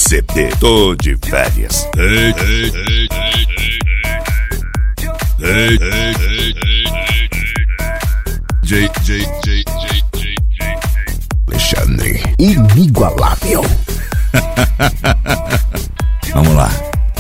CD Tô de Férias. Alexandre, inigualável. Vamos lá.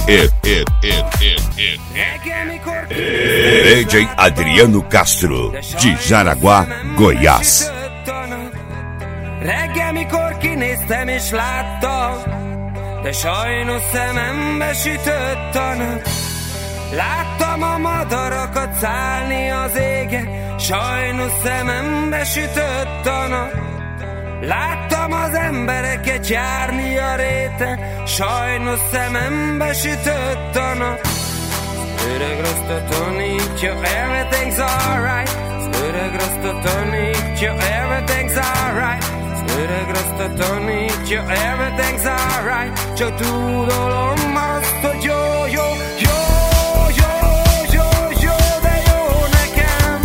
DJ Adriano Castro, de Jaraguá, Goiás. Reggel, mikor kinéztem és láttam, de sajnos szemembe sütött a nap. Láttam a madarakat szállni az égen, sajnos szemembe sütött a nap. Láttam az embereket járni a réten, sajnos szemembe sütött a nap. Öreg rasta tanítja, everything's alright. Öreg rasta tanítja, everything's alright. Öreg rasta tanítja, everything's alright. Csak tudolom azt, hogy jó, jó, jó, jó, jó, jó, de jó nekem.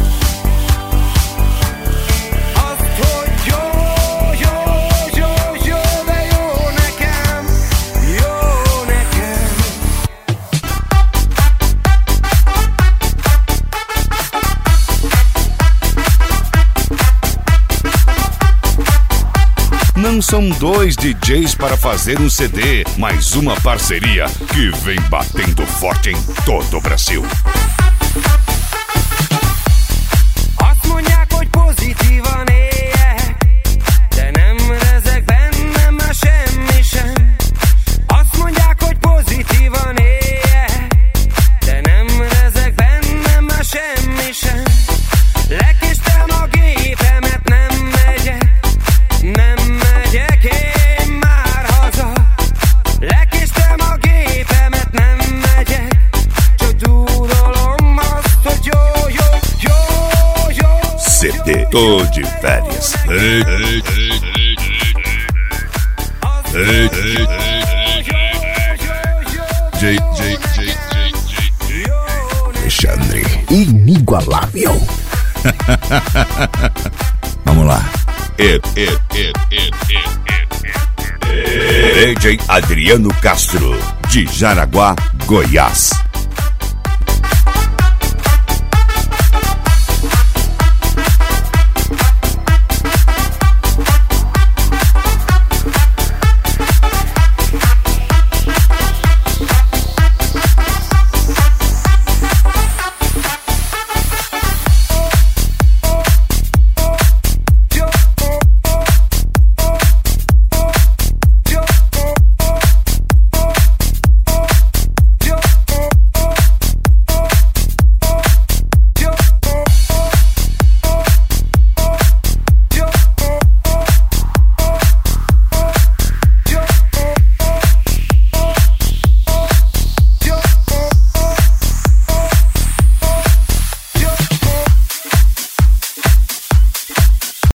Azt, hogy jó, jó, jó, jó, de jó nekem. Jó nekem. Não são dois DJs para fazer um CD, mas uma parceria que vem batendo forte em todo o Brasil. Azt mondják, hogy pozitívan éljek, de nem rezeg bennem már semmi sem. Azt mondják, hogy pozitívan éljek, de nem rezeg bennem már semmi sem. Lekéstem a gépemet, nem megyek, nem megyek én már haza. Lekéstem a gépemet, nem megyek, csak tudolom azt, hogy jó, jó, jó, jó. CD Tô de Férias. Alexandre, inigualável. Vamos lá. DJ Adriano Castro, de Jaraguá, Goiás.